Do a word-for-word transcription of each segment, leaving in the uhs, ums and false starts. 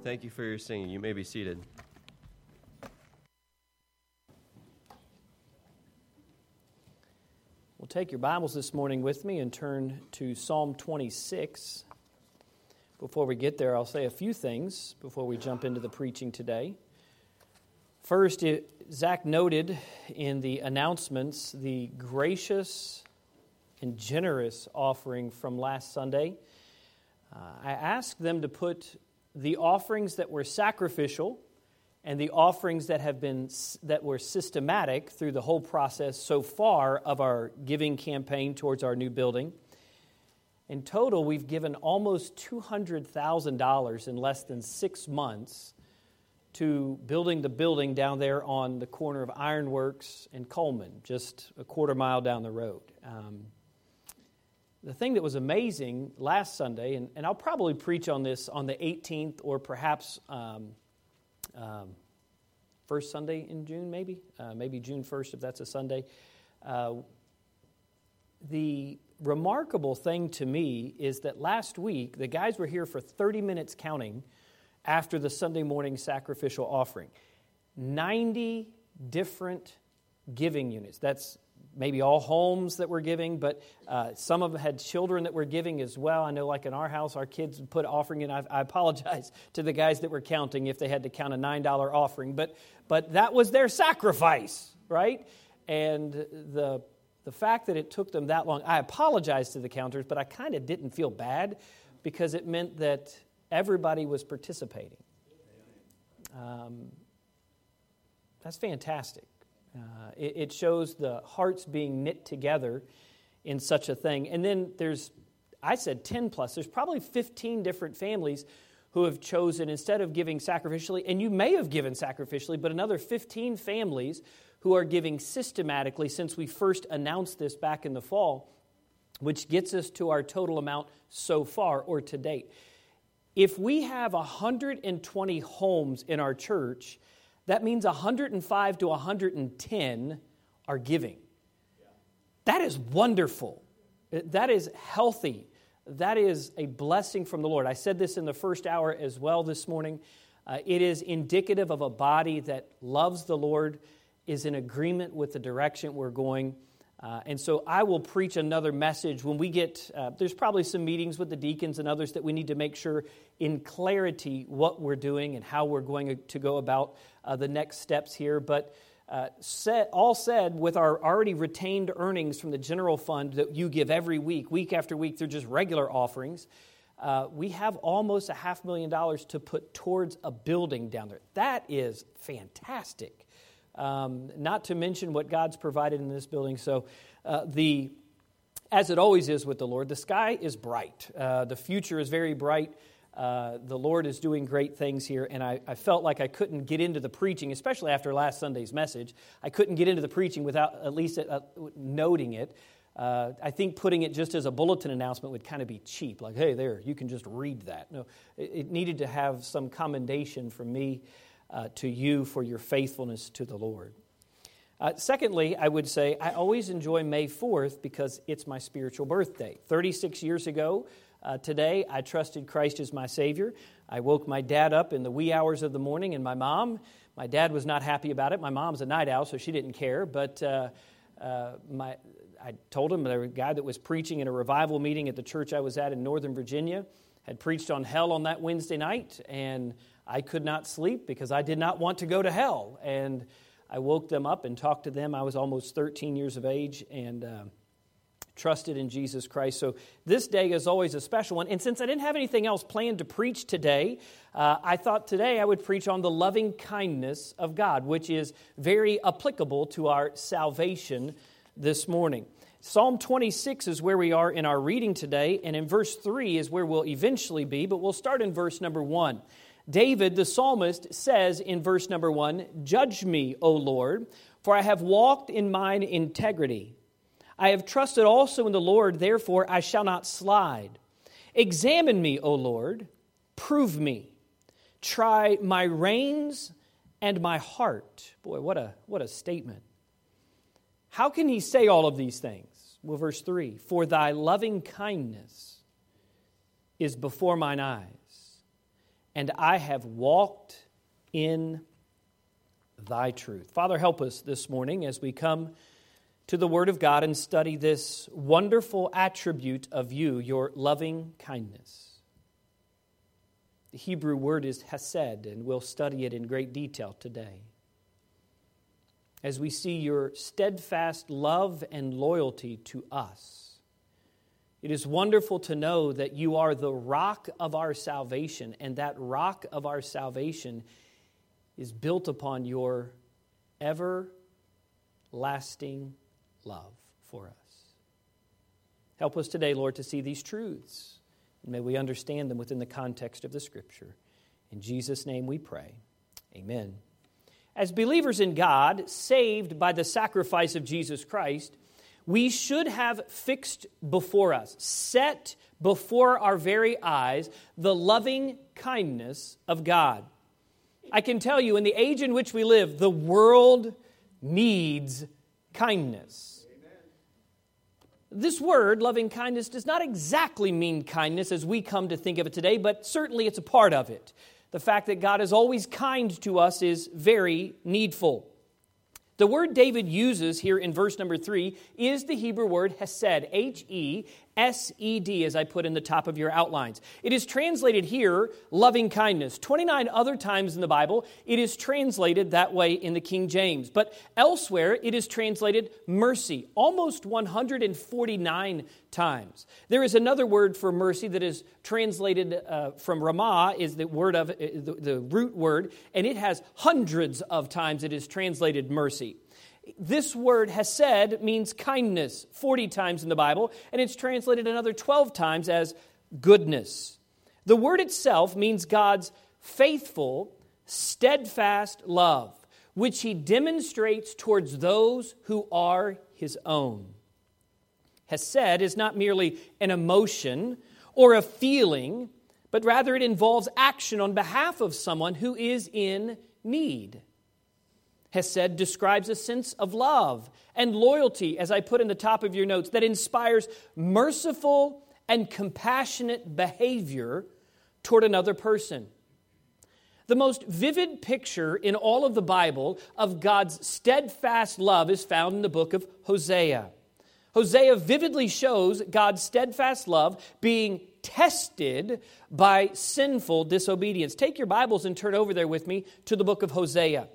Thank you for your singing. You may be seated. Well, take your Bibles this morning with me and turn to Psalm twenty-six. Before we get there, I'll say a few things before we jump into the preaching today. First, it, Zach noted in the announcements the gracious and generous offering from last Sunday. Uh, I asked them to put the offerings that were sacrificial and the offerings that have been that were systematic through the whole process so far of our giving campaign towards our new building. In total, we've given almost two hundred thousand dollars in less than six months to building the building down there on the corner of Ironworks and Coleman, just a quarter mile down the road. Um, the thing that was amazing last Sunday, and, and I'll probably preach on this on the eighteenth or perhaps um, um, first Sunday in June, maybe, uh, maybe June first if that's a Sunday. Uh, the remarkable thing to me is that last week, the guys were here for thirty minutes counting after the Sunday morning sacrificial offering. ninety different giving units. That's maybe all homes that were giving, but uh, some of them had children that were giving as well. I know like in our house, our kids put offering in. I, I apologize to the guys that were counting if they had to count a nine dollar offering, but but that was their sacrifice, right? And the the fact that it took them that long, I apologize to the counters, but I kind of didn't feel bad because it meant that everybody was participating. Um, that's fantastic. Uh, it, it shows the hearts being knit together in such a thing. And then there's, I said ten plus, there's probably fifteen different families who have chosen, instead of giving sacrificially, and you may have given sacrificially, but another fifteen families who are giving systematically since we first announced this back in the fall, which gets us to our total amount so far or to date. If we have one hundred twenty homes in our church, that means one hundred five to one hundred ten are giving. That is wonderful. That is healthy. That is a blessing from the Lord. I said this in the first hour as well this morning. Uh, it is indicative of a body that loves the Lord, is in agreement with the direction we're going. Uh, and so I will preach another message when we get, uh, there's probably some meetings with the deacons and others that we need to make sure in clarity what we're doing and how we're going to go about uh, the next steps here. But uh, set, all said, with our already retained earnings from the general fund that you give every week, week after week, they're just regular offerings, uh, we have almost a half million dollars to put towards a building down there. That is fantastic. Um, not to mention what God's provided in this building. So uh, the, as it always is with the Lord, the sky is bright. Uh, the future is very bright. Uh, the Lord is doing great things here. And I, I felt like I couldn't get into the preaching, especially after last Sunday's message. I couldn't get into the preaching without at least uh, noting it. Uh, I think putting it just as a bulletin announcement would kind of be cheap. Like, hey, there, you can just read that. No, it, it needed to have some commendation from me Uh, to you for your faithfulness to the Lord. Uh, secondly, I would say I always enjoy May fourth because it's my spiritual birthday. thirty-six years ago uh, today, I trusted Christ as my Savior. I woke my dad up in the wee hours of the morning, and my mom. My dad was not happy about it. My mom's a night owl, so she didn't care. But uh, uh, my, I told him there was a guy that was preaching in a revival meeting at the church I was at in Northern Virginia, had preached on hell on that Wednesday night, and I could not sleep because I did not want to go to hell. And I woke them up and talked to them. I was almost thirteen years of age and uh, trusted in Jesus Christ. So this day is always a special one. And since I didn't have anything else planned to preach today, uh, I thought today I would preach on the loving kindness of God, which is very applicable to our salvation this morning. Psalm twenty-six is where we are in our reading today, and in verse three is where we'll eventually be, but we'll start in verse number one. David, the psalmist, says in verse number one, "Judge me, O Lord, for I have walked in mine integrity. I have trusted also in the Lord, therefore I shall not slide. Examine me, O Lord, prove me. Try my reins and my heart." Boy, what a what a statement. How can he say all of these things? Well, verse three, "For thy loving kindness is before mine eyes, and I have walked in thy truth. Father, help us this morning as we come to the Word of God and study this wonderful attribute of you, your loving kindness. The Hebrew word is hesed, and we'll study it in great detail today. As we see your steadfast love and loyalty to us, it is wonderful to know that you are the rock of our salvation, and that rock of our salvation is built upon your everlasting love for us. Help us today, Lord, to see these truths, and may we understand them within the context of the Scripture. In Jesus' name we pray. Amen. As believers in God, saved by the sacrifice of Jesus Christ, we should have fixed before us, set before our very eyes, the loving kindness of God. I can tell you, in the age in which we live, the world needs kindness. Amen. This word, loving kindness, does not exactly mean kindness as we come to think of it today, but certainly it's a part of it. The fact that God is always kind to us is very needful. The word David uses here in verse number three is the Hebrew word hesed, H E S E D, as I put in the top of your outlines. It is translated here, loving kindness. twenty-nine other times in the Bible, it is translated that way in the King James. But elsewhere, it is translated mercy, almost one hundred forty-nine times. There is another word for mercy that is translated uh, from Ramah, is the word of uh, the, the root word, and it has hundreds of times it is translated mercy. This word hesed means kindness forty times in the Bible, and it's translated another twelve times as goodness. The word itself means God's faithful, steadfast love, which He demonstrates towards those who are His own. Hesed is not merely an emotion or a feeling, but rather it involves action on behalf of someone who is in need. Hesed describes a sense of love and loyalty, as I put in the top of your notes, that inspires merciful and compassionate behavior toward another person. The most vivid picture in all of the Bible of God's steadfast love is found in the book of Hosea. Hosea vividly shows God's steadfast love being tested by sinful disobedience. Take your Bibles and turn over there with me to the book of Hosea.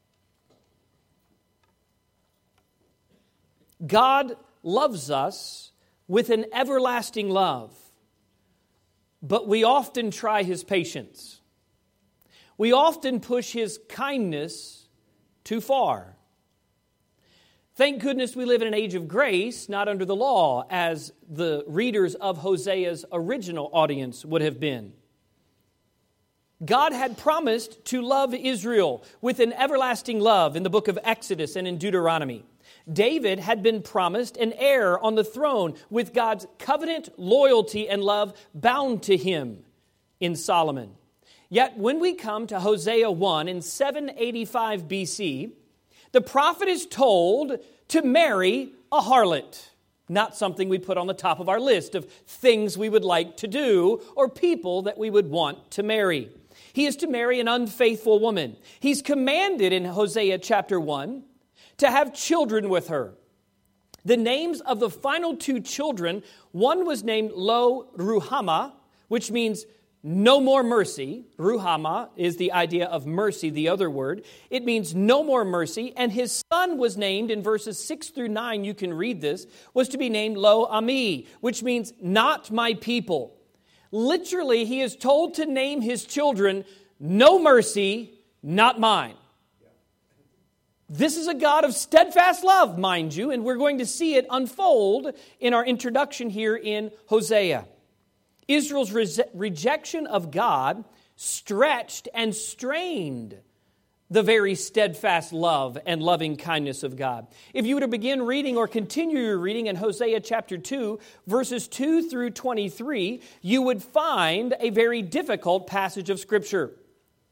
God loves us with an everlasting love, but we often try His patience. We often push His kindness too far. Thank goodness we live in an age of grace, not under the law, as the readers of Hosea's original audience would have been. God had promised to love Israel with an everlasting love in the book of Exodus and in Deuteronomy. David had been promised an heir on the throne with God's covenant loyalty and love bound to him in Solomon. Yet when we come to Hosea one in seven eighty-five B C, the prophet is told to marry a harlot. Not something we put on the top of our list of things we would like to do or people that we would want to marry. He is to marry an unfaithful woman. He's commanded in Hosea chapter one to have children with her. The names of the final two children, one was named Lo Ruhamah, which means no more mercy. Ruhamah is the idea of mercy, the other word. It means no more mercy. And his son was named in verses six through nine, you can read this, was to be named Lo Ami, which means not my people. Literally, he is told to name his children, no mercy, not mine. This is a God of steadfast love, mind you, and we're going to see it unfold in our introduction here in Hosea. Israel's re- rejection of God stretched and strained the very steadfast love and loving kindness of God. If you were to begin reading or continue your reading in Hosea chapter two, verses two through twenty-three, you would find a very difficult passage of Scripture.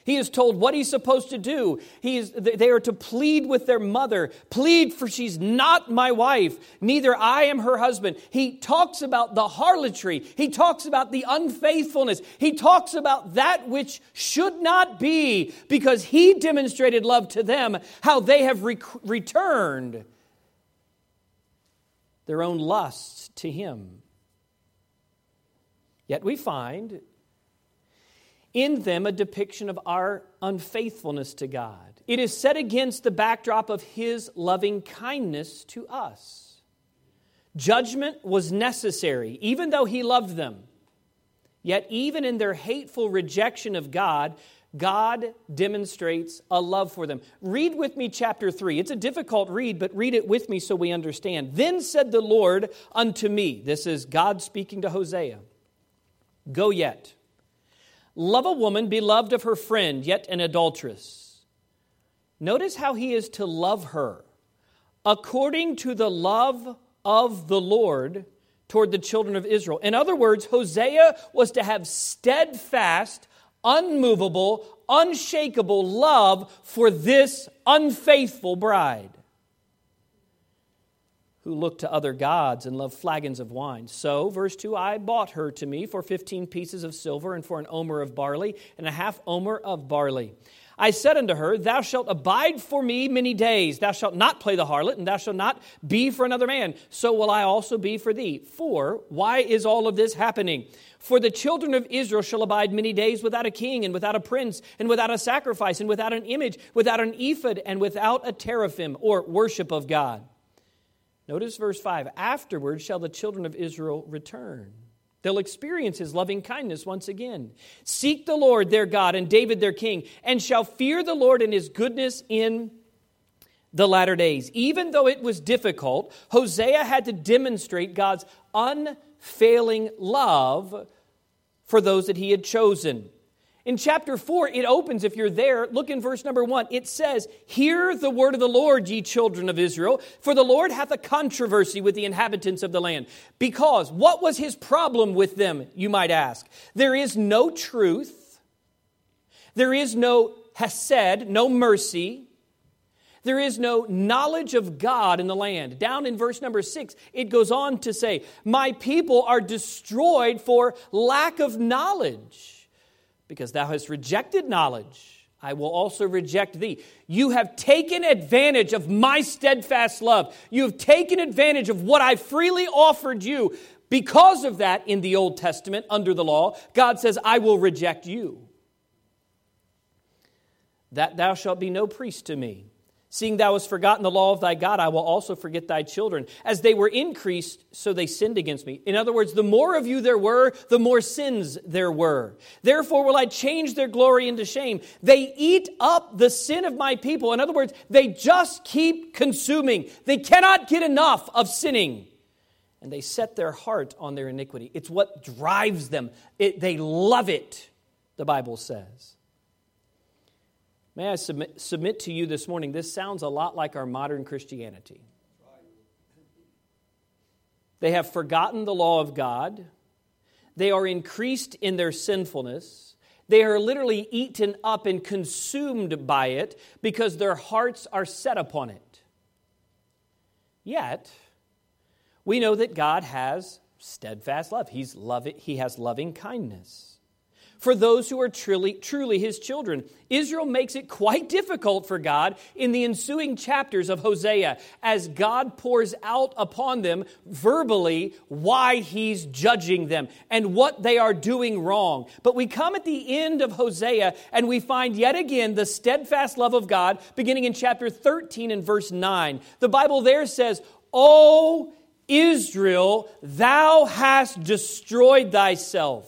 He is told what he's supposed to do. He is, they are to plead with their mother. Plead, for she's not my wife. Neither I am her husband. He talks about the harlotry. He talks about the unfaithfulness. He talks about that which should not be, because he demonstrated love to them, how they have re- returned their own lusts to him. Yet we find in them a depiction of our unfaithfulness to God. It is set against the backdrop of his loving kindness to us. Judgment was necessary, even though he loved them. Yet even in their hateful rejection of God, God demonstrates a love for them. Read with me chapter three. It's a difficult read, but read it with me so we understand. Then said the Lord unto me, this is God speaking to Hosea, go yet. Love a woman beloved of her friend, yet an adulteress. Notice how he is to love her according to the love of the Lord toward the children of Israel. In other words, Hosea was to have steadfast, unmovable, unshakable love for this unfaithful bride who looked to other gods and loved flagons of wine. So, verse two, I bought her to me for fifteen pieces of silver and for an omer of barley and a half omer of barley. I said unto her, thou shalt abide for me many days. Thou shalt not play the harlot, and thou shalt not be for another man. So will I also be for thee. For, why is all of this happening? For the children of Israel shall abide many days without a king, and without a prince, and without a sacrifice, and without an image, without an ephod, and without a teraphim, or worship of God. Notice verse five. Afterward shall the children of Israel return. They'll experience his loving kindness once again. Seek the Lord their God and David their king, and shall fear the Lord and his goodness in the latter days. Even though it was difficult, Hosea had to demonstrate God's unfailing love for those that he had chosen. In chapter four, it opens, if you're there, look in verse number one. It says, hear the word of the Lord, ye children of Israel, for the Lord hath a controversy with the inhabitants of the land. Because, what was his problem with them, you might ask? There is no truth. There is no hesed, no mercy. There is no knowledge of God in the land. Down in verse number six, it goes on to say, my people are destroyed for lack of knowledge. Because thou hast rejected knowledge, I will also reject thee. You have taken advantage of my steadfast love. You have taken advantage of what I freely offered you. Because of that, in the Old Testament, under the law, God says, I will reject you. That thou shalt be no priest to me. Seeing thou hast forgotten the law of thy God, I will also forget thy children. As they were increased, so they sinned against me. In other words, the more of you there were, the more sins there were. Therefore will I change their glory into shame. They eat up the sin of my people. In other words, they just keep consuming. They cannot get enough of sinning. And they set their heart on their iniquity. It's what drives them. It, they love it, the Bible says. May I submit, submit to you this morning, this sounds a lot like our modern Christianity. They have forgotten the law of God. They are increased in their sinfulness. They are literally eaten up and consumed by it because their hearts are set upon it. Yet, we know that God has steadfast love. He's loving, He has loving kindness for those who are truly, truly His children. Israel makes it quite difficult for God in the ensuing chapters of Hosea as God pours out upon them verbally why He's judging them and what they are doing wrong. But we come at the end of Hosea and we find yet again the steadfast love of God beginning in chapter thirteen and verse nine. The Bible there says, O Israel, thou hast destroyed thyself.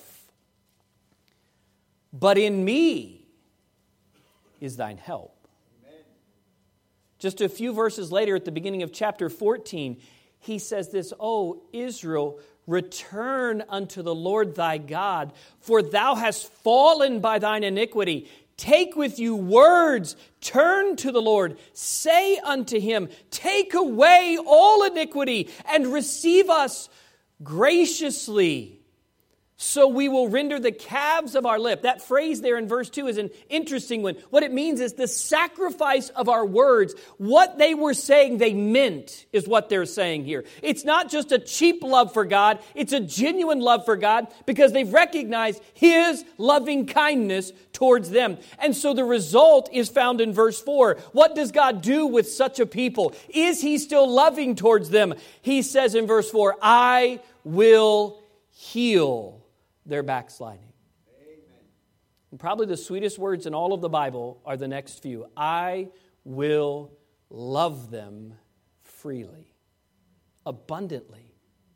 But in me is thine help. Amen. Just a few verses later at the beginning of chapter fourteen, he says this, O Israel, return unto the Lord thy God, for thou hast fallen by thine iniquity. Take with you words, turn to the Lord, say unto him, take away all iniquity and receive us graciously. so we will render the calves of our lip. That phrase there in verse two is an interesting one. What it means is the sacrifice of our words. What they were saying they meant is what they're saying here. It's not just a cheap love for God. It's a genuine love for God because they've recognized His loving kindness towards them. And so the result is found in verse four. What does God do with such a people? Is He still loving towards them? He says in verse four, I will heal their backsliding. Amen. And probably the sweetest words in all of the Bible are the next few. I will love them freely, abundantly,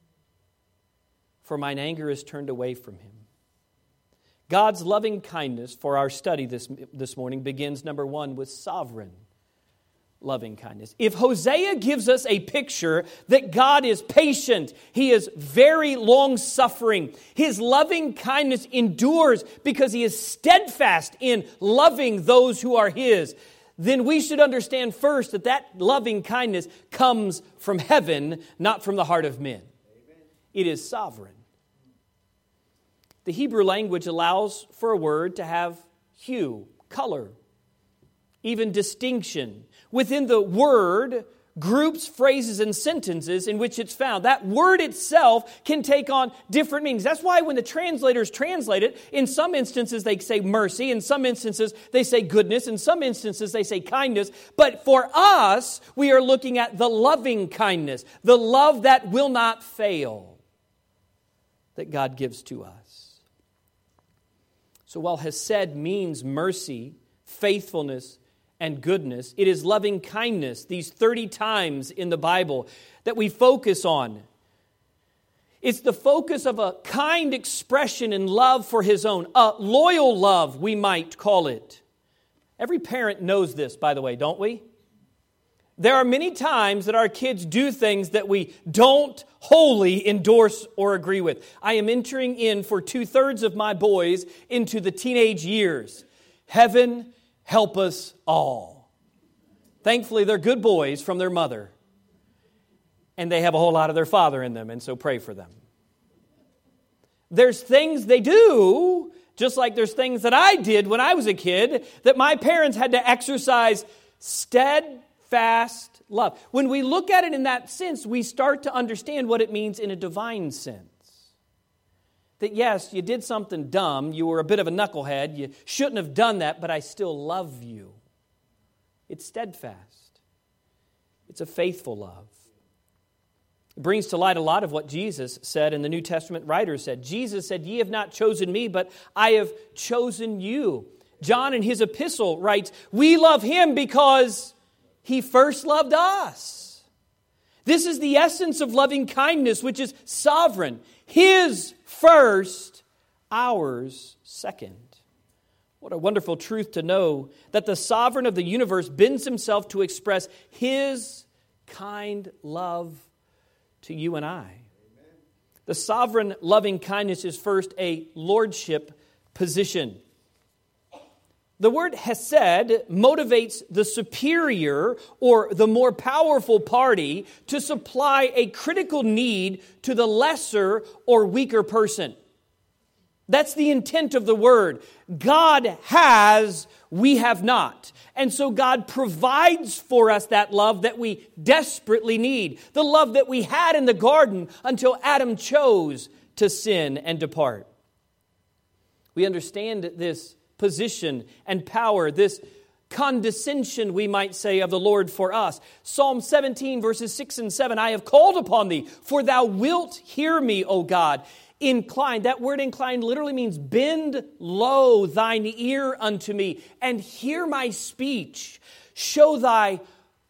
for mine anger is turned away from him. God's loving kindness for our study this, this morning begins, number one, with sovereign loving kindness. If Hosea gives us a picture that God is patient, He is very long-suffering, His loving kindness endures because He is steadfast in loving those who are His, then we should understand first that that loving kindness comes from heaven, not from the heart of men. Amen. It is sovereign. The Hebrew language allows for a word to have hue, color, even distinction. Within the word, groups, phrases, and sentences in which it's found. That word itself can take on different meanings. That's why when the translators translate it, in some instances they say mercy, in some instances they say goodness, in some instances they say kindness. But for us, we are looking at the loving kindness, the love that will not fail that God gives to us. So while Hesed means mercy, faithfulness, and goodness, it is loving kindness, these thirty times in the Bible, that we focus on. It's the focus of a kind expression in love for His own, a loyal love, we might call it. Every parent knows this, by the way, don't we? There are many times that our kids do things that we don't wholly endorse or agree with. I am entering in for two-thirds of my boys into the teenage years. Heaven help us all. Thankfully, they're good boys from their mother. And they have a whole lot of their father in them, and so pray for them. There's things they do, just like there's things that I did when I was a kid, that my parents had to exercise steadfast love. When we look at it in that sense, we start to understand what it means in a divine sense. That yes, you did something dumb, you were a bit of a knucklehead, you shouldn't have done that, but I still love you. It's steadfast. It's a faithful love. It brings to light a lot of what Jesus said and the New Testament writers said. Jesus said, "Ye have not chosen me, but I have chosen you." John in his epistle writes, "We love Him because He first loved us." This is the essence of loving kindness, which is sovereign. His first, ours second. What a wonderful truth to know that the sovereign of the universe bends Himself to express His kind love to you and I. Amen. The sovereign loving kindness is first a lordship position. The word hesed motivates the superior or the more powerful party to supply a critical need to the lesser or weaker person. That's the intent of the word. God has, we have not. And so God provides for us that love that we desperately need. The love that we had in the garden until Adam chose to sin and depart. We understand this position and power, this condescension, we might say, of the Lord for us. Psalm seventeen, verses six and seven, "I have called upon Thee, for Thou wilt hear me, O God. Incline," that word incline literally means bend low Thine ear unto me, and hear my speech. Show Thy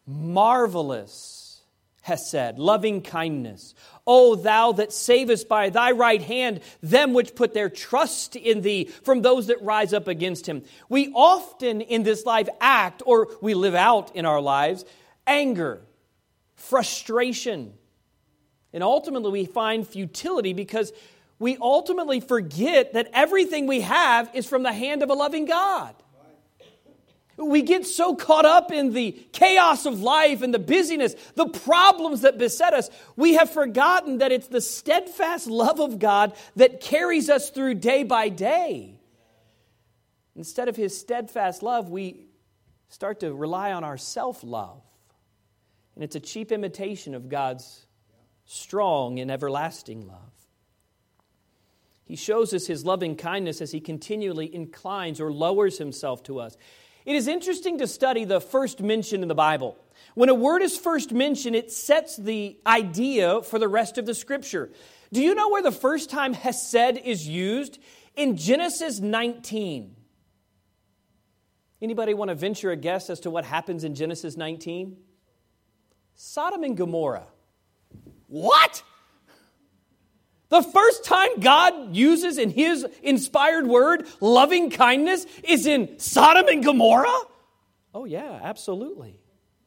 marvelous hesed, loving kindness. O Thou that savest by Thy right hand them which put their trust in Thee from those that rise up against Him. We often in this life act, or we live out in our lives, anger, frustration. And ultimately we find futility because we ultimately forget that everything we have is from the hand of a loving God. We get so caught up in the chaos of life and the busyness, the problems that beset us, we have forgotten that it's the steadfast love of God that carries us through day by day. Instead of His steadfast love, we start to rely on our self-love. And it's a cheap imitation of God's strong and everlasting love. He shows us His loving kindness as He continually inclines or lowers Himself to us. It is interesting to study the first mention in the Bible. When a word is first mentioned, it sets the idea for the rest of the Scripture. Do you know where the first time hesed is used? In Genesis nineteen. Anybody want to venture a guess as to what happens in Genesis nineteen? Sodom and Gomorrah. What? The first time God uses in His inspired word loving kindness is in Sodom and Gomorrah? Oh yeah, absolutely.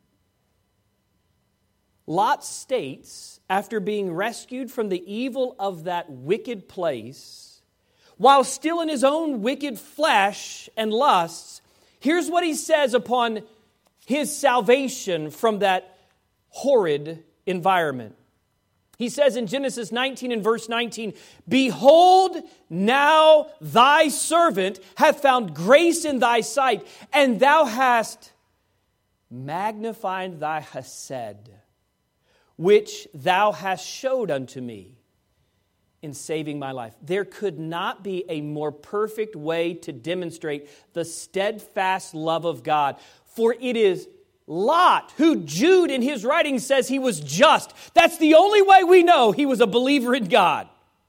Lot states, after being rescued from the evil of that wicked place, while still in his own wicked flesh and lusts, here's what he says upon his salvation from that horrid environment. He says in Genesis nineteen and verse nineteen, "Behold, now thy servant hath found grace in thy sight, and thou hast magnified thy hesed, which thou hast showed unto me in saving my life." There could not be a more perfect way to demonstrate the steadfast love of God, for it is Lot, who Jude in his writing says he was just. That's the only way we know he was a believer in God.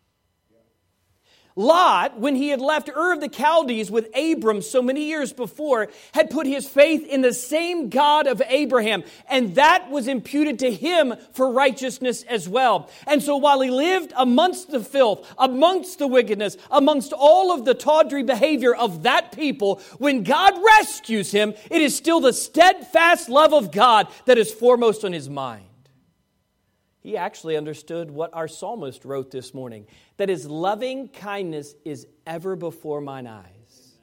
Lot, when he had left Ur of the Chaldees with Abram so many years before, had put his faith in the same God of Abraham, and that was imputed to him for righteousness as well. And so while he lived amongst the filth, amongst the wickedness, amongst all of the tawdry behavior of that people, when God rescues him, it is still the steadfast love of God that is foremost on his mind. He actually understood what our psalmist wrote this morning, that His loving kindness is ever before mine eyes.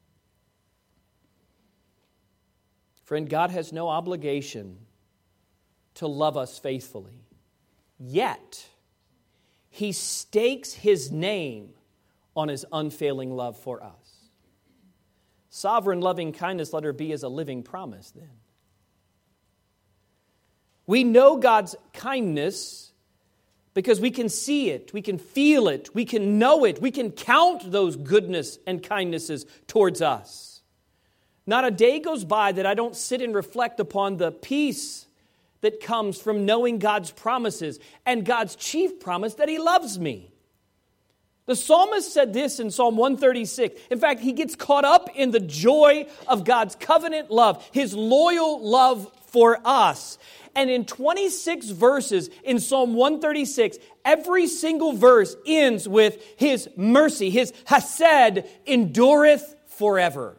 Friend, God has no obligation to love us faithfully. Yet, He stakes His name on His unfailing love for us. Sovereign loving kindness, let her be as a living promise then. We know God's kindness because we can see it, we can feel it, we can know it, we can count those goodness and kindnesses towards us. Not a day goes by that I don't sit and reflect upon the peace that comes from knowing God's promises and God's chief promise that He loves me. The psalmist said this in Psalm one thirty-six. In fact, he gets caught up in the joy of God's covenant love, His loyal love for us. And in twenty-six verses in Psalm one thirty-six, every single verse ends with His mercy, His hesed endureth forever.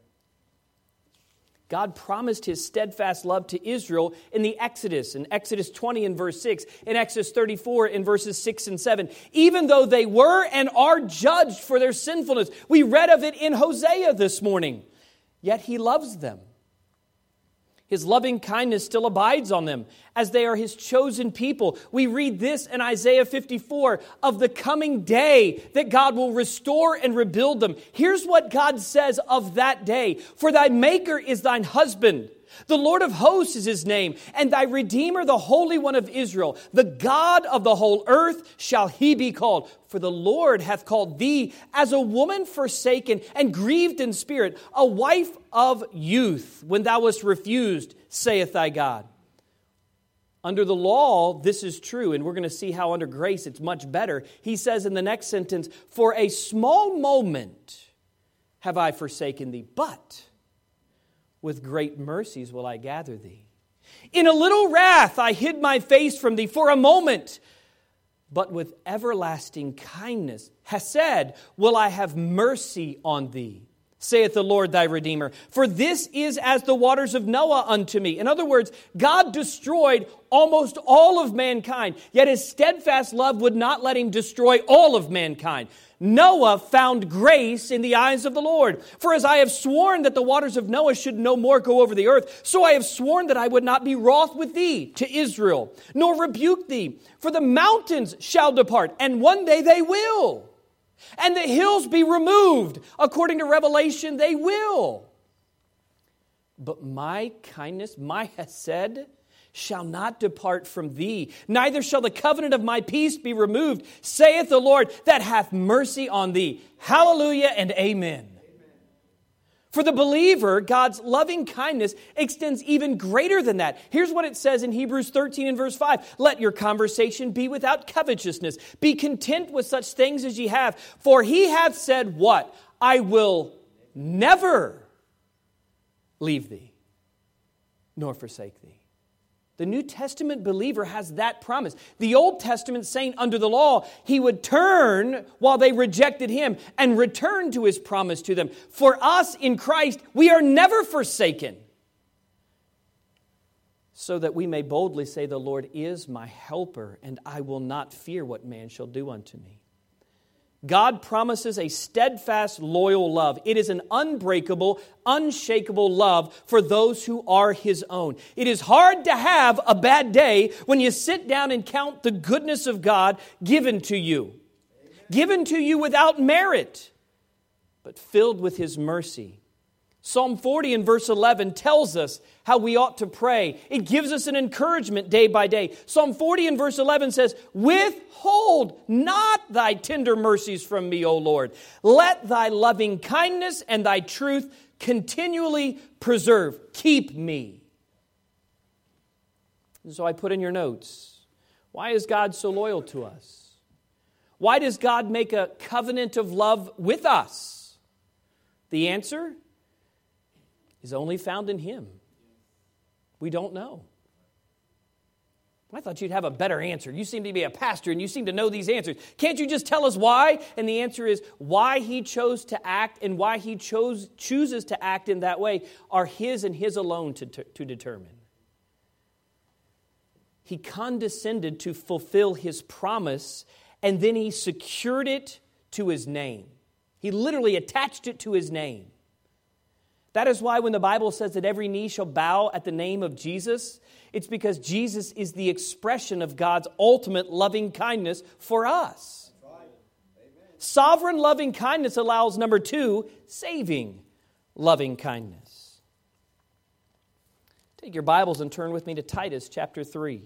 God promised His steadfast love to Israel in the Exodus, in Exodus twenty and verse six, in Exodus thirty-four in verses six and seven, even though they were and are judged for their sinfulness. We read of it in Hosea this morning. Yet He loves them. His loving kindness still abides on them as they are His chosen people. We read this in Isaiah fifty-four of the coming day that God will restore and rebuild them. Here's what God says of that day. "For thy Maker is thine husband. The Lord of hosts is His name, and thy Redeemer, the Holy One of Israel. The God of the whole earth shall He be called. For the Lord hath called thee as a woman forsaken and grieved in spirit, a wife of youth, when thou wast refused, saith thy God." Under the law, this is true, and we're going to see how under grace it's much better. He says in the next sentence, "For a small moment have I forsaken thee, but with great mercies will I gather thee. In a little wrath I hid my face from thee for a moment, but with everlasting kindness, hesed, will I have mercy on thee, saith the Lord thy Redeemer. For this is as the waters of Noah unto me. In other words, God destroyed almost all of mankind, yet his steadfast love would not let him destroy all of mankind. Noah found grace in the eyes of the Lord. For as I have sworn that the waters of Noah should no more go over the earth, so I have sworn that I would not be wroth with thee, to Israel, nor rebuke thee. For the mountains shall depart, and one day they will. And the hills be removed. According to Revelation, they will. But my kindness, my hesed, shall not depart from thee, neither shall the covenant of my peace be removed, saith the Lord, that hath mercy on thee. Hallelujah and amen. For the believer, God's loving kindness extends even greater than that. Here's what it says in Hebrews thirteen and verse five. Let your conversation be without covetousness. Be content with such things as ye have. For he hath said what? I will never leave thee, nor forsake thee. The New Testament believer has that promise. The Old Testament saint under the law, he would turn while they rejected him and return to his promise to them. For us in Christ, we are never forsaken. So that we may boldly say, the Lord is my helper, and I will not fear what man shall do unto me. God promises a steadfast, loyal love. It is an unbreakable, unshakable love for those who are His own. It is hard to have a bad day when you sit down and count the goodness of God given to you. Amen. Given to you without merit, but filled with His mercy. Psalm forty and verse eleven tells us how we ought to pray. It gives us an encouragement day by day. Psalm forty and verse eleven says, withhold not thy tender mercies from me, O Lord. Let thy loving kindness and thy truth continually preserve. Keep me. And so I put in your notes, why is God so loyal to us? Why does God make a covenant of love with us? The answer is only found in Him. We don't know. I thought you'd have a better answer. You seem to be a pastor and you seem to know these answers. Can't you just tell us why? And the answer is why He chose to act and why He chose chooses to act in that way are His and His alone to, to, to determine. He condescended to fulfill His promise, and then He secured it to His name. He literally attached it to His name. That is why when the Bible says that every knee shall bow at the name of Jesus, it's because Jesus is the expression of God's ultimate loving kindness for us. Right. Sovereign loving kindness allows, number two, saving loving kindness. Take your Bibles and turn with me to Titus chapter three.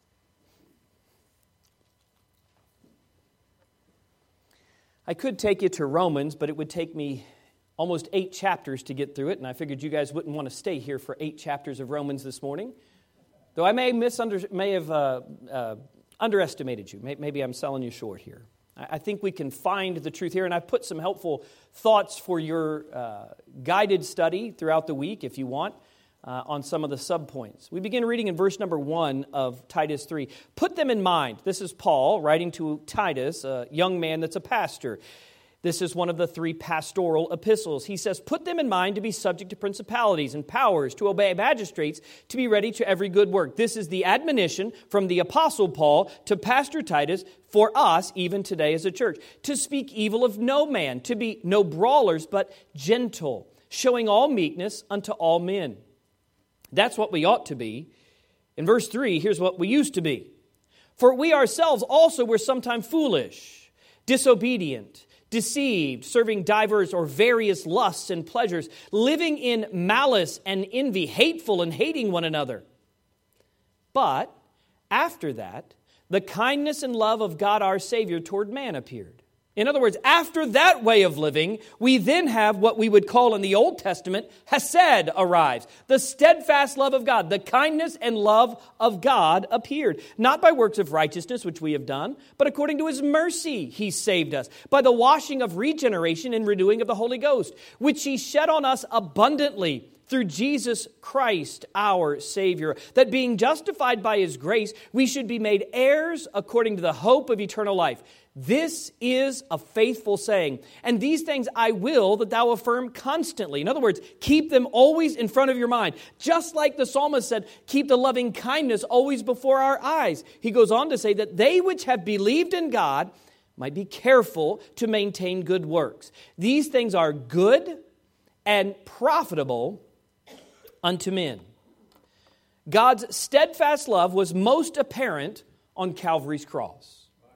I could take you to Romans, but it would take me almost eight chapters to get through it, and I figured you guys wouldn't want to stay here for eight chapters of Romans this morning. Though I may misunder- may have uh, uh, underestimated you. Maybe I'm selling you short here. I think we can find the truth here, and I've put some helpful thoughts for your uh, guided study throughout the week, if you want, uh, on some of the subpoints. We begin reading in verse number one of Titus three. Put them in mind. This is Paul writing to Titus, a young man that's a pastor. This is one of the three pastoral epistles. He says, put them in mind to be subject to principalities and powers, to obey magistrates, to be ready to every good work. This is the admonition from the Apostle Paul to Pastor Titus for us, even today as a church. To speak evil of no man, to be no brawlers, but gentle, showing all meekness unto all men. That's what we ought to be. In verse three, here's what we used to be. For we ourselves also were sometime foolish, disobedient, deceived, serving divers or various lusts and pleasures, living in malice and envy, hateful and hating one another. But after that, the kindness and love of God our Savior toward man appeared. In other words, after that way of living, we then have what we would call in the Old Testament, Hesed arrives. The steadfast love of God, the kindness and love of God appeared. Not by works of righteousness, which we have done, but according to His mercy He saved us, by the washing of regeneration and renewing of the Holy Ghost, which He shed on us abundantly through Jesus Christ, our Savior, that being justified by His grace, we should be made heirs according to the hope of eternal life. This is a faithful saying, and these things I will that thou affirm constantly. In other words, keep them always in front of your mind. Just like the psalmist said, keep the loving kindness always before our eyes. He goes on to say that they which have believed in God might be careful to maintain good works. These things are good and profitable unto men. God's steadfast love was most apparent on Calvary's cross.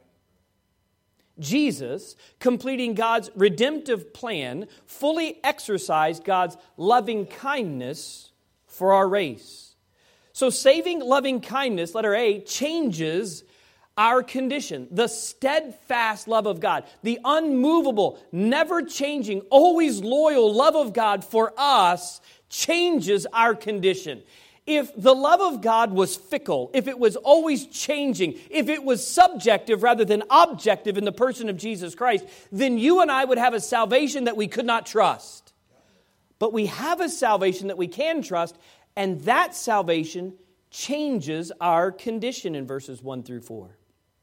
Jesus, completing God's redemptive plan, fully exercised God's loving kindness for our race. So saving loving kindness, letter A, changes our condition. The steadfast love of God, the unmovable, never-changing, always loyal love of God for us changes our condition. If the love of God was fickle, if it was always changing, if it was subjective rather than objective in the person of Jesus Christ, then you and I would have a salvation that we could not trust. But we have a salvation that we can trust, and that salvation changes our condition in verses one through four.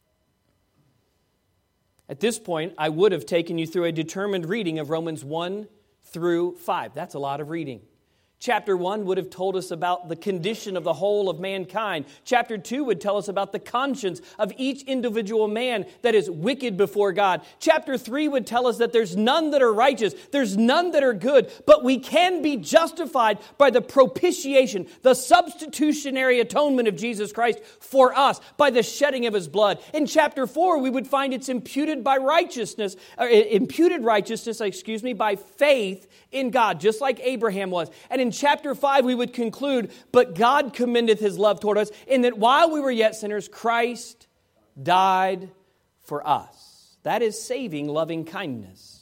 At this point, I would have taken you through a determined reading of Romans one through five. That's a lot of reading. Chapter one would have told us about the condition of the whole of mankind. Chapter two would tell us about the conscience of each individual man that is wicked before God. Chapter three would tell us that there's none that are righteous, there's none that are good, but we can be justified by the propitiation, the substitutionary atonement of Jesus Christ for us, by the shedding of His blood. In chapter four, we would find it's imputed by righteousness, or imputed righteousness, excuse me, by faith in God, just like Abraham was. And in chapter five, we would conclude, but God commendeth His love toward us, in that while we were yet sinners, Christ died for us. That is saving loving kindness.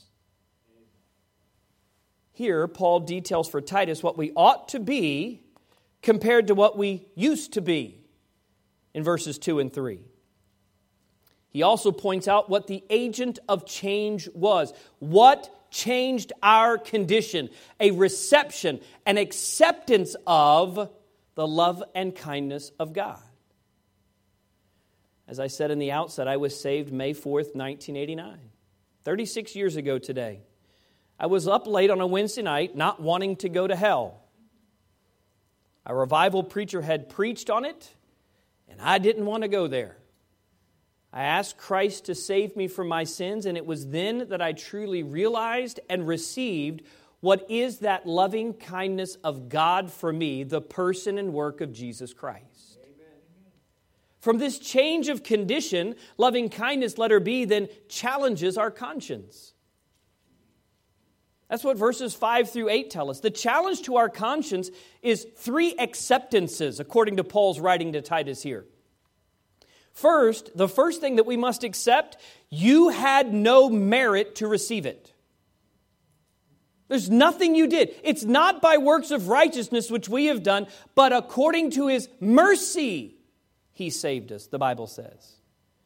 Here, Paul details for Titus what we ought to be compared to what we used to be in verses two and three. He also points out what the agent of change was. What changed our condition? A reception, an acceptance of the love and kindness of God. As I said in the outset, I was saved May fourth, nineteen eighty-nine. thirty-six years ago today. I was up late on a Wednesday night, not wanting to go to hell. A revival preacher had preached on it, and I didn't want to go there. I asked Christ to save me from my sins, and it was then that I truly realized and received what is that loving kindness of God for me, the person and work of Jesus Christ. Amen. From this change of condition, loving kindness, letter B, then challenges our conscience. That's what verses five through eight tell us. The challenge to our conscience is three acceptances, according to Paul's writing to Titus here. First, the first thing that we must accept, you had no merit to receive it. There's nothing you did. It's not by works of righteousness which we have done, but according to His mercy, He saved us, the Bible says.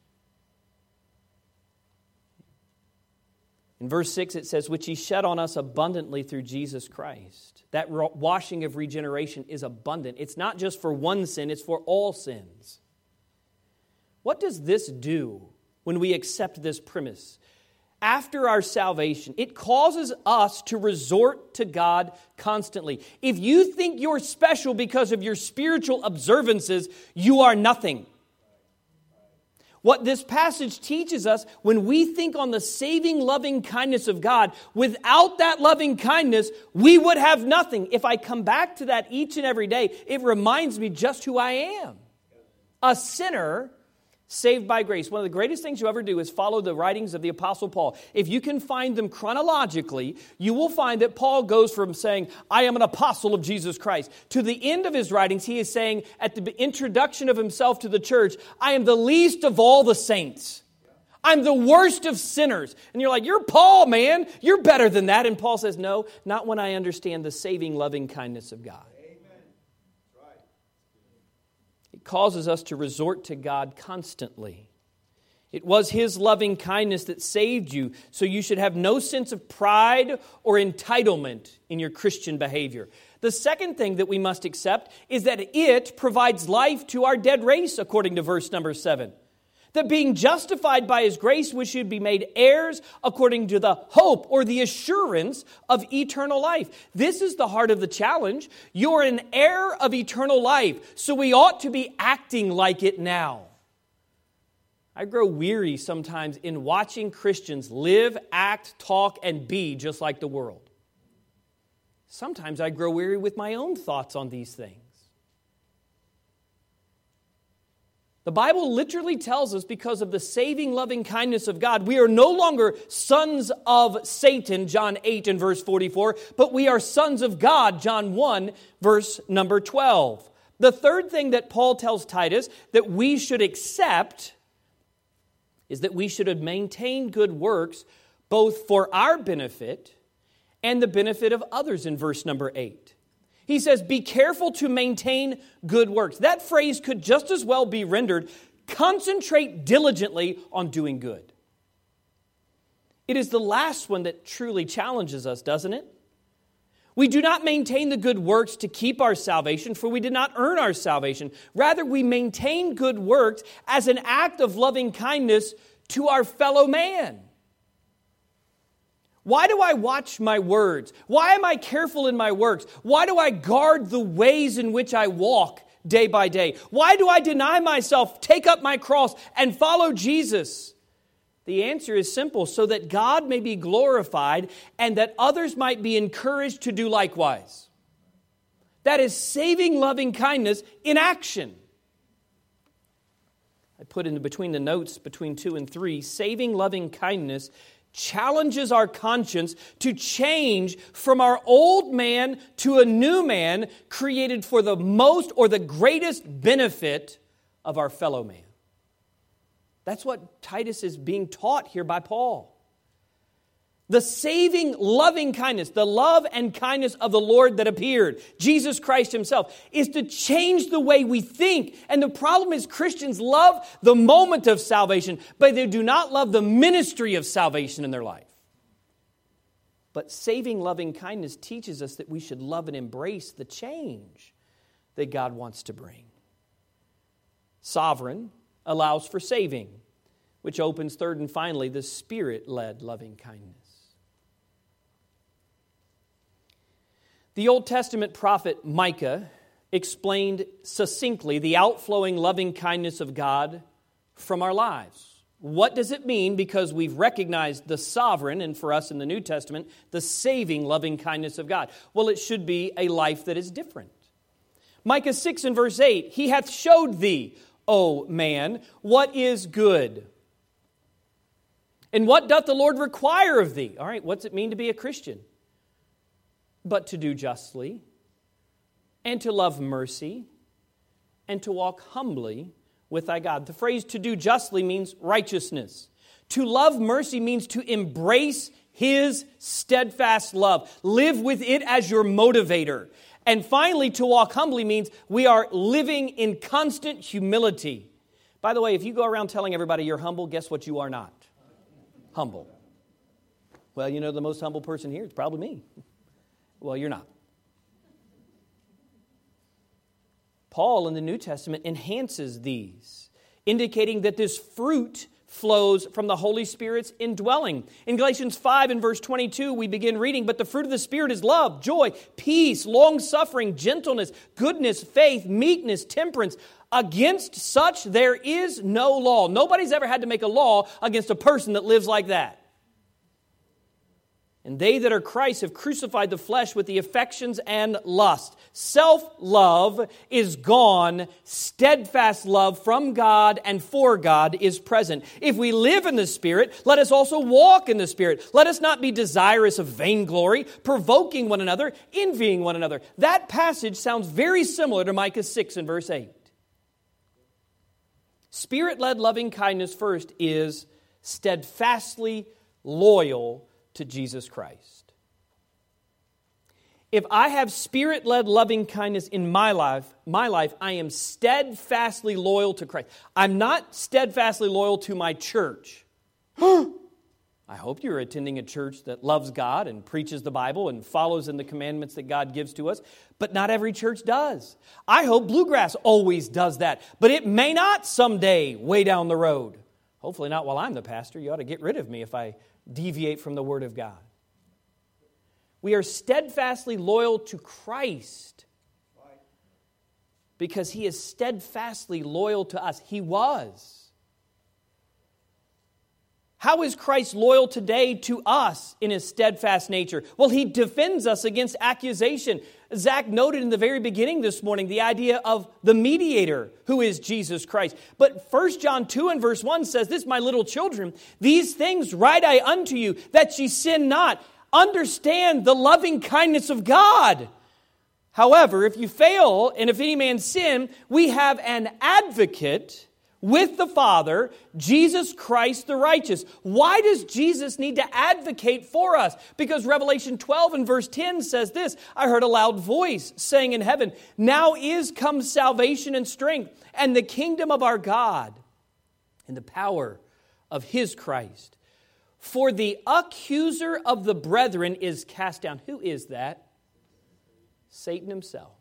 In verse six it says, which He shed on us abundantly through Jesus Christ. That washing of regeneration is abundant. It's not just for one sin, it's for all sins. What does this do when we accept this premise? After our salvation, it causes us to resort to God constantly. If you think you're special because of your spiritual observances, you are nothing. What this passage teaches us, when we think on the saving loving kindness of God, without that loving kindness, we would have nothing. If I come back to that each and every day, it reminds me just who I am. A sinner saved by grace. One of the greatest things you ever do is follow the writings of the Apostle Paul. If you can find them chronologically, you will find that Paul goes from saying, I am an apostle of Jesus Christ, to the end of his writings, he is saying at the introduction of himself to the church, I am the least of all the saints. I'm the worst of sinners. And you're like, you're Paul, man. You're better than that. And Paul says, no, not when I understand the saving loving kindness of God. It causes us to resort to God constantly. It was His loving kindness that saved you, so you should have no sense of pride or entitlement in your Christian behavior. The second thing that we must accept is that it provides life to our dead race, according to verse number seven. That being justified by His grace, we should be made heirs according to the hope or the assurance of eternal life. This is the heart of the challenge. You're an heir of eternal life, so we ought to be acting like it now. I grow weary sometimes in watching Christians live, act, talk, and be just like the world. Sometimes I grow weary with my own thoughts on these things. The Bible literally tells us, because of the saving loving kindness of God, we are no longer sons of Satan, John eight and verse forty-four, but we are sons of God, John one, verse number twelve. The third thing that Paul tells Titus that we should accept is that we should maintain good works both for our benefit and the benefit of others in verse number eight. He says, be careful to maintain good works. That phrase could just as well be rendered, concentrate diligently on doing good. It is the last one that truly challenges us, doesn't it? We do not maintain the good works to keep our salvation, for we did not earn our salvation. Rather, we maintain good works as an act of loving kindness to our fellow man. Why do I watch my words? Why am I careful in my works? Why do I guard the ways in which I walk day by day? Why do I deny myself, take up my cross, and follow Jesus? The answer is simple, so that God may be glorified and that others might be encouraged to do likewise. That is saving loving kindness in action. I put in between the notes, between two and three, saving loving kindness challenges our conscience to change from our old man to a new man created for the most or the greatest benefit of our fellow man. That's what Titus is being taught here by Paul. The saving, loving kindness, the love and kindness of the Lord that appeared, Jesus Christ Himself, is to change the way we think. And the problem is Christians love the moment of salvation, but they do not love the ministry of salvation in their life. But saving, loving kindness teaches us that we should love and embrace the change that God wants to bring. Sovereign allows for saving, which opens, third and finally, the Spirit-led loving kindness. The Old Testament prophet Micah explained succinctly the outflowing loving kindness of God from our lives. What does it mean? Because we've recognized the sovereign, and for us in the New Testament, the saving loving kindness of God. Well, it should be a life that is different. Micah six and verse eight, He hath showed thee, O man, what is good. And what doth the Lord require of thee? All right, what's it mean to be a Christian? But to do justly, and to love mercy, and to walk humbly with thy God. The phrase to do justly means righteousness. To love mercy means to embrace His steadfast love. Live with it as your motivator. And finally, to walk humbly means we are living in constant humility. By the way, if you go around telling everybody you're humble, guess what you are not? Humble. Well, you know, the most humble person here is probably me. Well, you're not. Paul in the New Testament enhances these, indicating that this fruit flows from the Holy Spirit's indwelling. In Galatians five and verse twenty-two, we begin reading, but the fruit of the Spirit is love, joy, peace, long-suffering, gentleness, goodness, faith, meekness, temperance. Against such there is no law. Nobody's ever had to make a law against a person that lives like that. And they that are Christ have crucified the flesh with the affections and lust. Self-love is gone. Steadfast love from God and for God is present. If we live in the Spirit, let us also walk in the Spirit. Let us not be desirous of vainglory, provoking one another, envying one another. That passage sounds very similar to Micah six and verse eight. Spirit-led loving kindness first is steadfastly loyal to Jesus Christ. If I have Spirit-led loving kindness in my life, my life, I am steadfastly loyal to Christ. I'm not steadfastly loyal to my church. I hope you're attending a church that loves God and preaches the Bible and follows in the commandments that God gives to us, but not every church does. I hope Bluegrass always does that, but it may not someday way down the road. Hopefully not while I'm the pastor. You ought to get rid of me if I deviate from the Word of God. We are steadfastly loyal to Christ because He is steadfastly loyal to us. He was. How is Christ loyal today to us in His steadfast nature? Well, He defends us against accusation. Zach noted in the very beginning this morning the idea of the mediator, who is Jesus Christ. But First John two and verse one says this, "My little children, these things write I unto you, that ye sin not. Understand the loving kindness of God. However, if you fail, and if any man sin, we have an advocate with the Father, Jesus Christ the righteous." Why does Jesus need to advocate for us? Because Revelation twelve and verse ten says this, "I heard a loud voice saying in heaven, now is come salvation and strength, and the kingdom of our God, and the power of His Christ. For the accuser of the brethren is cast down." Who is that? Satan himself.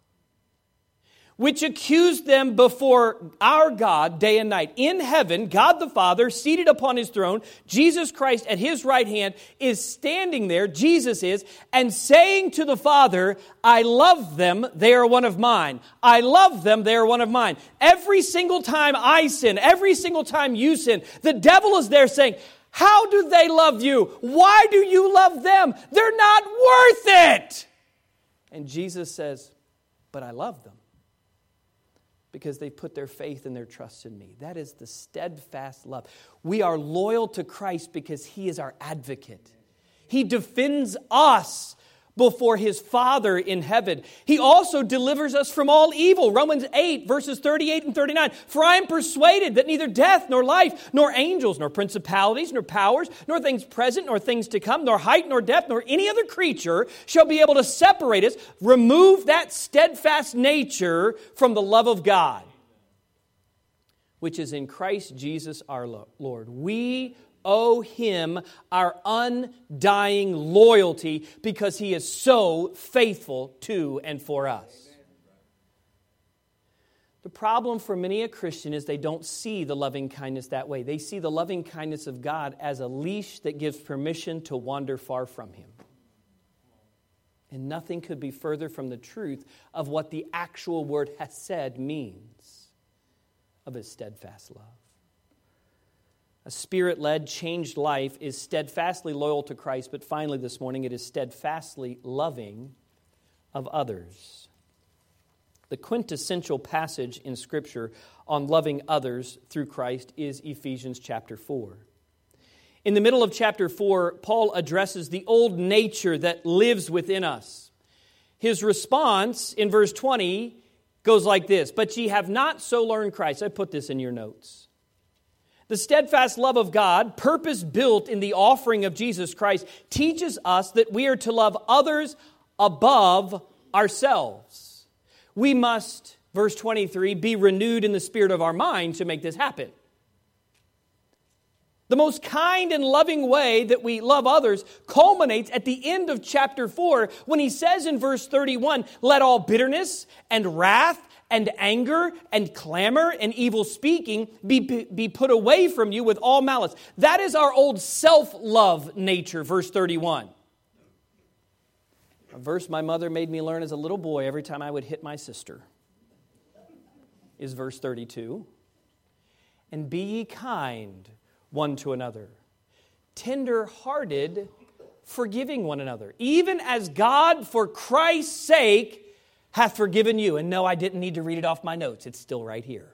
"Which accused them before our God day and night. In heaven, God the Father, seated upon His throne, Jesus Christ at His right hand, is standing there," Jesus is, "and saying to the Father, I love them, they are one of mine. I love them, they are one of mine." Every single time I sin, every single time you sin, the devil is there saying, "How do they love you? Why do you love them? They're not worth it." And Jesus says, "But I love them, because they put their faith and their trust in me." That is the steadfast love. We are loyal to Christ because He is our advocate. He defends us before His Father in heaven. He also delivers us from all evil. Romans eight, verses thirty-eight and thirty-nine. "For I am persuaded that neither death, nor life, nor angels, nor principalities, nor powers, nor things present, nor things to come, nor height, nor depth, nor any other creature shall be able to separate us," remove that steadfast nature, "from the love of God, which is in Christ Jesus our Lord." We owe Him our undying loyalty because He is so faithful to and for us. The problem for many a Christian is they don't see the loving kindness that way. They see the loving kindness of God as a leash that gives permission to wander far from Him. And nothing could be further from the truth of what the actual word hesed means of His steadfast love. A Spirit-led, changed life is steadfastly loyal to Christ, but finally this morning it is steadfastly loving of others. The quintessential passage in Scripture on loving others through Christ is Ephesians chapter four. In the middle of chapter four, Paul addresses the old nature that lives within us. His response in verse twenty goes like this, "But ye have not so learned Christ." I put this in your notes. The steadfast love of God, purpose-built in the offering of Jesus Christ, teaches us that we are to love others above ourselves. We must, verse twenty-three, be renewed in the spirit of our mind to make this happen. The most kind and loving way that we love others culminates at the end of chapter four when he says in verse thirty-one, "Let all bitterness and wrath and anger and clamor and evil speaking be, be put away from you with all malice." That is our old self-love nature, verse thirty-one. A verse my mother made me learn as a little boy every time I would hit my sister is verse thirty-two. "And be ye kind one to another, tender-hearted, forgiving one another, even as God for Christ's sake hath forgiven you." And no, I didn't need to read it off my notes. It's still right here.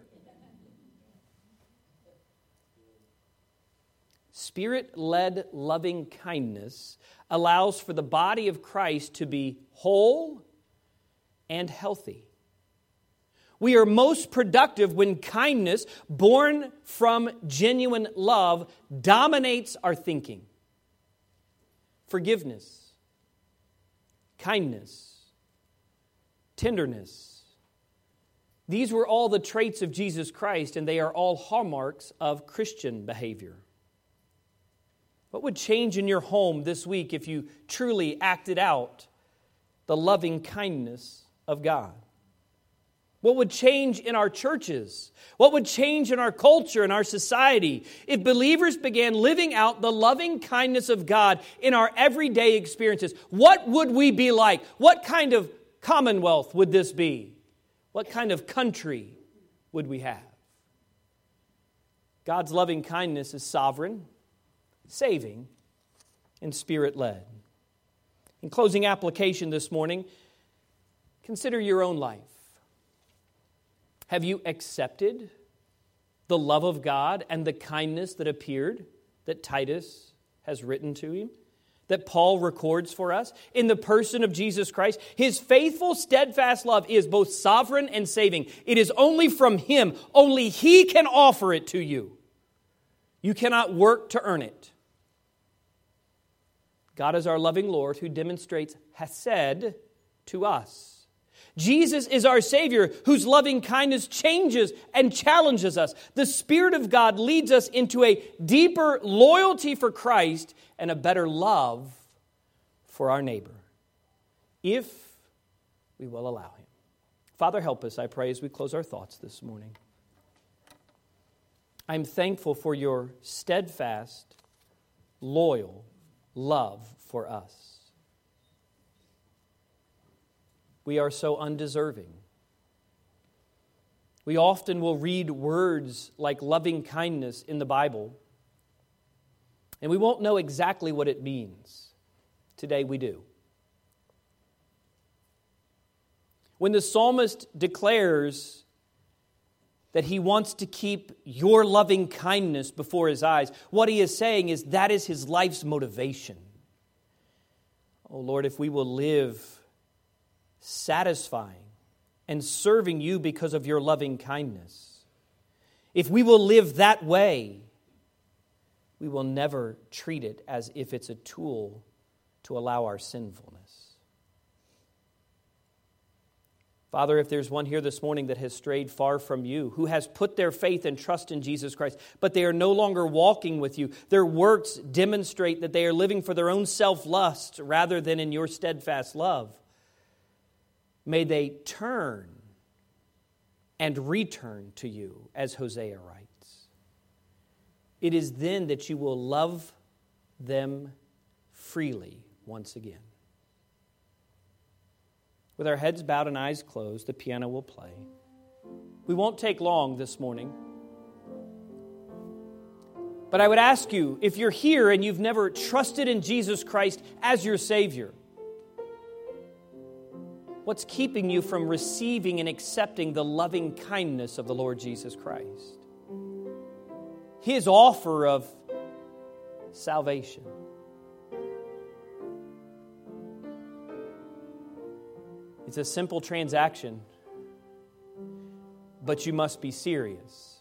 Spirit-led loving kindness allows for the body of Christ to be whole and healthy. We are most productive when kindness, born from genuine love, dominates our thinking. Forgiveness, kindness, tenderness. These were all the traits of Jesus Christ, and they are all hallmarks of Christian behavior. What would change in your home this week if you truly acted out the loving kindness of God? What would change in our churches? What would change in our culture and our society if believers began living out the loving kindness of God in our everyday experiences? What would we be like? What kind of commonwealth would this be? What kind of country would we have? God's loving kindness is sovereign, saving, and Spirit-led. In closing application this morning, consider your own life. Have you accepted the love of God and the kindness that appeared that Titus has written to him, that Paul records for us in the person of Jesus Christ? His faithful, steadfast love is both sovereign and saving. It is only from Him. Only He can offer it to you. You cannot work to earn it. God is our loving Lord who demonstrates hesed to us. Jesus is our Savior whose loving kindness changes and challenges us. The Spirit of God leads us into a deeper loyalty for Christ and a better love for our neighbor, if we will allow Him. Father, help us, I pray, as we close our thoughts this morning. I'm thankful for your steadfast, loyal love for us. We are so undeserving. We often will read words like loving kindness in the Bible, and we won't know exactly what it means. Today we do. When the psalmist declares that he wants to keep your loving kindness before his eyes, what he is saying is that is his life's motivation. Oh Lord, if we will live satisfying and serving you because of your loving kindness, if we will live that way, we will never treat it as if it's a tool to allow our sinfulness. Father, if there's one here this morning that has strayed far from you, who has put their faith and trust in Jesus Christ, but they are no longer walking with you, their works demonstrate that they are living for their own self-lust rather than in your steadfast love, may they turn and return to you, as Hosea writes. It is then that you will love them freely once again. With our heads bowed and eyes closed, the piano will play. We won't take long this morning. But I would ask you, if you're here and you've never trusted in Jesus Christ as your Savior, what's keeping you from receiving and accepting the loving kindness of the Lord Jesus Christ? His offer of salvation. It's a simple transaction, but you must be serious.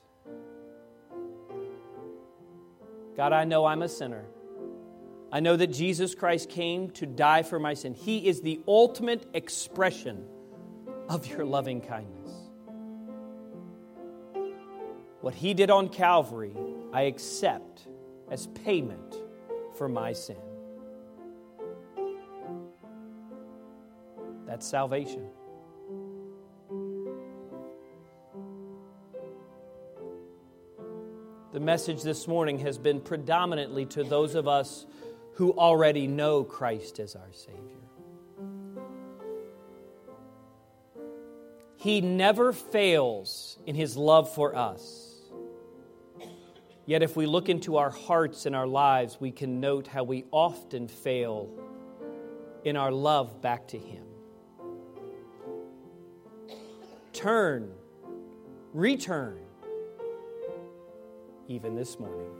God, I know I'm a sinner. I know that Jesus Christ came to die for my sin. He is the ultimate expression of your loving kindness. What He did on Calvary, I accept as payment for my sin. That's salvation. The message this morning has been predominantly to those of us who already know Christ as our Savior. He never fails in His love for us. Yet if we look into our hearts and our lives, we can note how we often fail in our love back to Him. Turn, return, even this morning.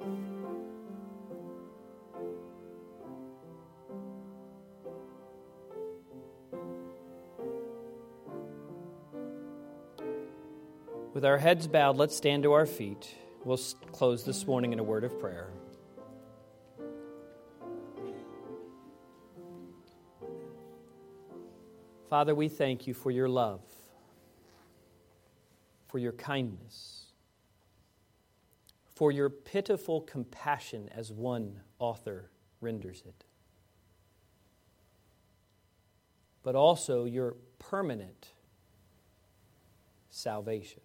With our heads bowed, let's stand to our feet. We'll close this morning in a word of prayer. Father, we thank you for your love, for your kindness, for your pitiful compassion, as one author renders it, but also your permanent salvation.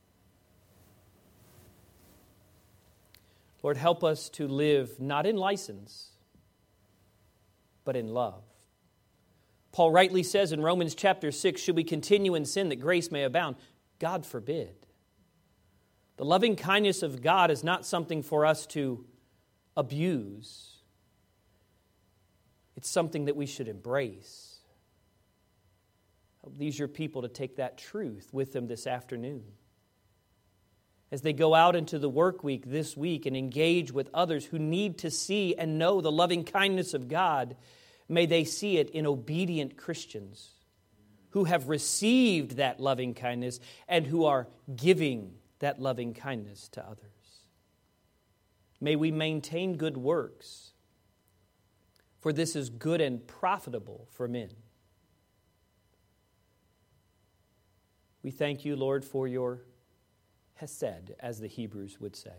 Lord, help us to live not in license, but in love. Paul rightly says in Romans chapter six, should we continue in sin that grace may abound? God forbid. The loving kindness of God is not something for us to abuse. It's something that we should embrace. Help these your people to take that truth with them this afternoon. As they go out into the work week this week and engage with others who need to see and know the loving kindness of God, may they see it in obedient Christians who have received that loving kindness and who are giving that loving kindness to others. May we maintain good works, for this is good and profitable for men. We thank you, Lord, for your hesed, as the Hebrews would say.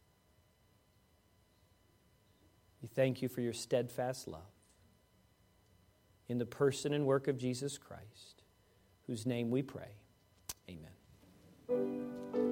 We thank you for your steadfast love in the person and work of Jesus Christ, whose name we pray. Amen.